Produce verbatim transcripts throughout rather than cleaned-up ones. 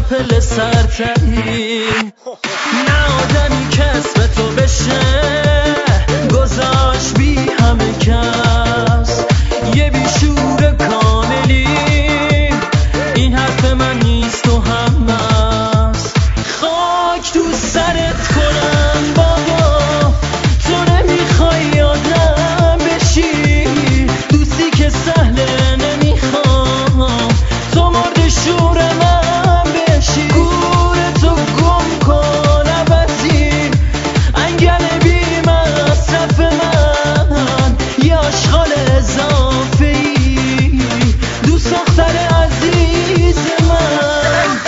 پله سرتری، نه آدمی که اسم تو بشه گذاشت بی همه کس، یه بیشور کاملی، این حرف من نیست و هم است. خاک تو سرت کنم بابا، تو نمیخوای آدم بشی، دوستی که سهله نمیخوام تو مرد شور من بشی. گورتو گم کن عوضی، انگل بی مصرف من، یه آشغال اضافه ای، دوست دختر عزیز من.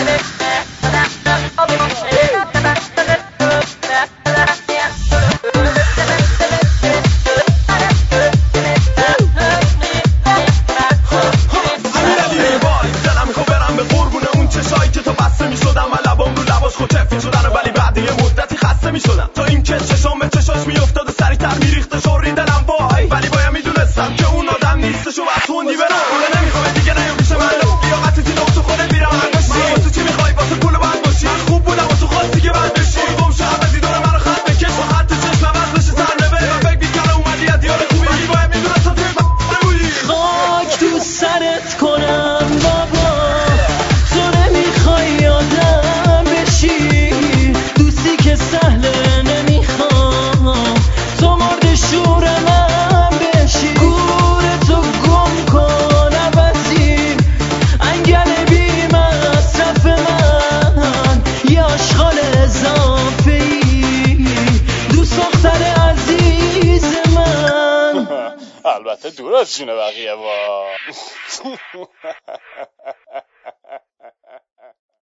تا این که چشام به چشاش میافتاد و سریعتر میریخته شوری دلم وای، ولی باید میدونستم که اون آدم نیستش و بس خوندی برم اونه نمیخوام دیگه نیام پیش من، لیاقت زیده و تو خودت میرم هر باشی، واسه چی میخوای واسه پول باید باشی، من خوب بودم و تو خواستی که بد بشی، گم شو عوضی دور منو خط بکش و خط چشم عوض بشه سرنوشت، من فکر میکردم اومدی از دیار خوبی، ولی باید میدونستم توی بودی. خاک تو سرت کنم بابا، تو نمیخوای آدم بشی، دوستی که سهله نمیخوام تو مرد شور من بشی. گورتو گم کن عوضی، انگل بی مصرف من، یه آشغال اضافه ای، دوست دختر عزیز من. البته دور از جون بقیه با